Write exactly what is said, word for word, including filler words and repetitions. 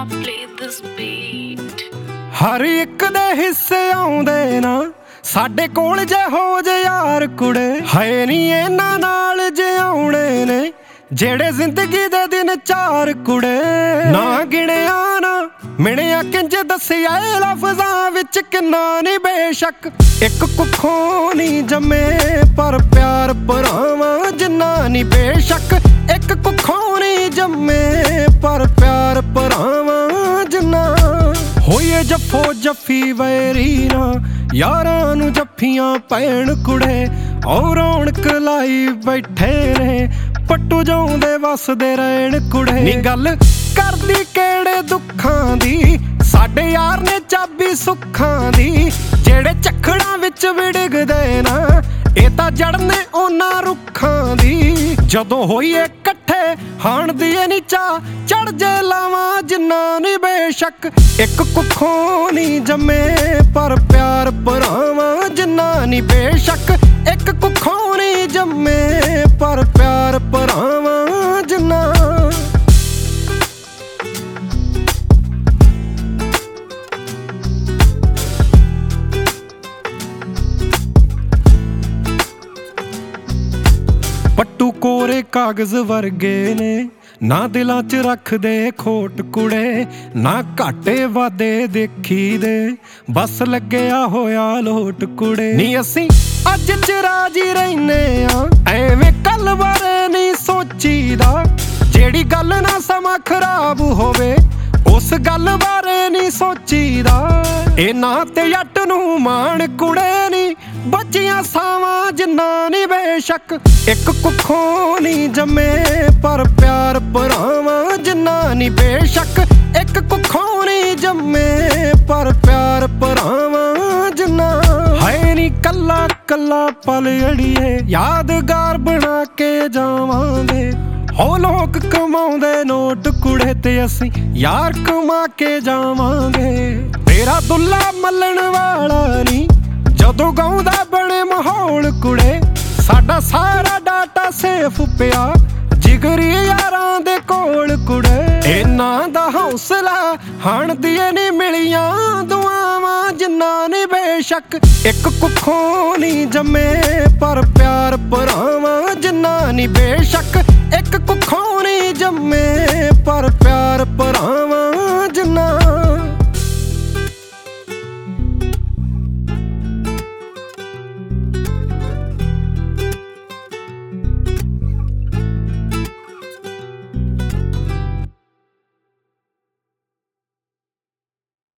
play this beat? ਹਰ ਇੱਕ ਦੇ ਹਿੱਸੇ ਆਉਂਦੇ ਨਾ ਸਾਡੇ ਕੋਲ ਜਿਹੋ ਜਿਹੇ ਯਾਰ ਕੁੜੇ ਹੈ ਨੀ ਇਹਨਾਂ ਨਾਲ ਜੇ ਆਉਣੇ ਨੇ ਜਿਹੜੇ ਜ਼ਿੰਦਗੀ ਦੇ ਦਿਨ ਚਾਰ ਕੁੜੇ ਨਾ ਗਿਣਿਆ ਨਾ ਮਿਣਿਆ ਕਿੰਜ ਦੱਸਿਆ ਲਫ਼ਜ਼ਾਂ ਵਿੱਚ ਕਿੰਨਾ ਨੀ ਬੇਸ਼ੱਕ ਇੱਕ ਕੁੱਖੋਂ ਨੀ ਜੰਮੇ ਪਰ ਪਿਆਰ ਭਰਾਵਾਂ ਜਿੰਨਾ ਨੀ ਬੇਸ਼ੱਕ ਇੱਕ ਕੁੱਖੋਂ ਨੀ ਜੰਮੇ ਪਰ ਪਿਆਰ ਭਰਾਵਾਂ ਜਿੰਨਾ ਹੋਏ ਜੱਫੋ ਜੱਫੀ ਵੈਰੀ ਨਾ ਯਾਰਾਂ ਨੂੰ ਜੱਫੀਆਂ ਪੈਣ ਕੁੜੇ ਔਰ ਰੌਣਕ ਲਾਈ ਬੈਠੇ ਨੇ ਪੱਟੂ ਜਾਉਂਦੇ ਵਸਦੇ ਰਹਿਣ ਕੁੜੇ ਨੀ ਗੱਲ ਕਰਦੀ ਕਿਹੜੇ ਦੁੱਖਾਂ ਦੀ ਸਾਡੇ ਯਾਰ ਨੇ ਚਾਬੀ ਸੁੱਖਾਂ ਦੀ ਜਿਹੜੇ ਝੱਖੜਾਂ ਵਿੱਚ ਵਿੜਗਦੇ ਨਾ ਇਹ ਤਾਂ ਜੜ ਨੇ ਉਹਨਾਂ ਰੁੱਖਾਂ ਦੀ ਜਦੋਂ ਹੋਈਏ ਇਕੱਠੇ ਹਾਣ ਦੀ ਨੀ ਚਾਹ ਚੜ ਜੇ ਲਾਵਾਂ ਜਿੰਨਾ ਨੀ ਬੇਸ਼ੱਕ ਇੱਕ ਕੁੱਖੋਂ ਨੀ ਜੰਮੇ ਪਰ ਪਿਆਰ ਭਰਾਵਾਂ ਜਿੰਨਾ ਨੀ ਬੇਸ਼ੱਕ ਇੱਕ ਕੁੱਖੋਂ ਨੀ ਜੰਮੇ ਪਰ ਪਿਆਰ ਭਰਾਵਾਂ ਜਿੰਨਾ ਪੱਟੂ ਕੋਰੇ ਕਾਗਜ਼ ਵਰਗੇ ਨੇ ਨਾ ਦਿਲਾਂ 'ਚ ਰੱਖਦੇ ਖੋਟ ਕੁੜੇ ਨਾ ਘਾਟੇ ਵਾਦੇ ਦੇਖੀ ਦੇ ਬਸ ਲੱਗਿਆ ਹੋਇਆ ਲੋਟ ਕੁੜੇ ਨੀ ਅਸੀਂ ਅੱਜ 'ਚ ਰਾਜੀ ਰਹਿੰਦੇ ਆ ਐਵੇਂ ਕੱਲ ਬਾਰੇ ਨਹੀਂ ਸੋਚੀਦਾ ਜਿਹੜੀ ਗੱਲ ਨਾ ਸਮਾਂ ਖਰਾਬ ਹੋਵੇ ਉਸ ਗੱਲ ਬਾਰੇ ਨਹੀਂ ਸੋਚੀਦਾ ਇਹ ਨਾ ਤੇ ਜੱਟ ਨੂੰ ਮਾਣ ਕੁੜੇ ਨੀ ਬੱਚੀਆਂ ਸਾਵਾਂ ਜਿੰਨਾ ਨੀ ਬੇਸ਼ੱਕ ਇੱਕ ਕੁੱਖੋਂ ਨੀ ਜੰਮੇ ਪਰ ਪਿਆਰ ਭਰਾਵਾਂ ਜਿੰਨਾ ਨੀ ਬੇਸ਼ੱਕ ਇੱਕ ਕੁੱਖੋਂ ਨੀ ਜੰਮੇ ਪਰ ਪਿਆਰ ਭਰਾਵਾਂ ਜਿੰਨਾ ਹੈ ਨੀ ਕੱਲਾ ਕੱਲਾ ਪਲ ਅੜੀਏ ਯਾਦਗਾਰ ਬਣਾ ਕੇ ਜਾਵਾਂਗੇ ਹੋ ਲੋਕ ਕਮਾਉਂਦੇ ਨੋਟ ਕੁੜੇ ਤੇ ਅਸੀਂ ਯਾਰ ਕਮਾ ਕੇ ਜਾਵਾਂਗੇ ਤੇਰਾ ਦੁੱਲਾ ਮੱਲਣ ਵਾਲਾ ਨੀ ਜਦੋਂ ਗਾਉਂਦਾ ਬਣੇ ਮਾਹੌਲ ਕੁੜੇ ਸਾਡਾ ਸਾਰਾ ਡਾਟਾ ਸੇਫ ਪਿਆ ਜਿਗਰੀ ਯਾਰਾਂ ਦੇ ਕੋਲ ਕੁੜੇ ਇਹਨਾਂ ਦਾ ਹੌਸਲਾ ਹਣ ਦੀਏ ਨੀ ਮਿਲੀਆਂ ਦੁਆਵਾਂ ਜਿੰਨਾ ਨੀ ਬੇਸ਼ੱਕ ਇੱਕ ਕੁੱਖੋਂ ਨੀ ਜੰਮੇ ਪਰ ਪਿਆਰ ਭਰਾਵਾਂ ਜਿੰਨਾ ਨੀ ਬੇਸ਼ੱਕ ਇੱਕ ਕੁੱਖੋਂ ਨੀ ਜੰਮੇ ਪਰ ਪਿਆਰ ਭਰਾਵਾਂ